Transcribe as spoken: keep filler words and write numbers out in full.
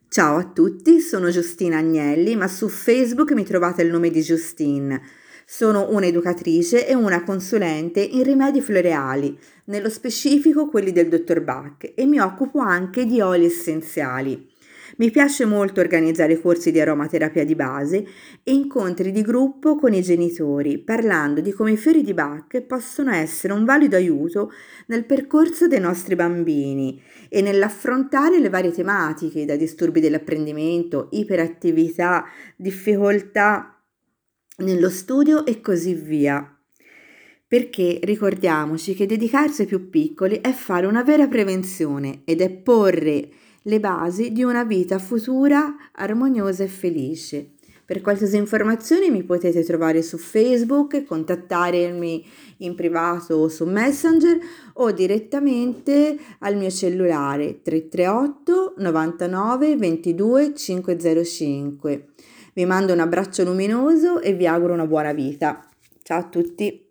Ciao a tutti, sono Giustina Agnelli, ma su Facebook mi trovate il nome di Justine. Sono un'educatrice e una consulente in rimedi floreali, nello specifico quelli del dottor Bach, e mi occupo anche di oli essenziali. Mi piace molto organizzare corsi di aromaterapia di base e incontri di gruppo con i genitori, parlando di come i fiori di Bach possono essere un valido aiuto nel percorso dei nostri bambini e nell'affrontare le varie tematiche, da disturbi dell'apprendimento, iperattività, difficoltà nello studio e così via. Perché ricordiamoci che dedicarsi ai più piccoli è fare una vera prevenzione ed è porre le basi di una vita futura armoniosa e felice. Per qualsiasi informazione mi potete trovare su Facebook, contattarmi in privato o su Messenger o direttamente al mio cellulare tre tre otto novantanove ventidue cinquecentocinque. Vi mando un abbraccio luminoso e vi auguro una buona vita. Ciao a tutti!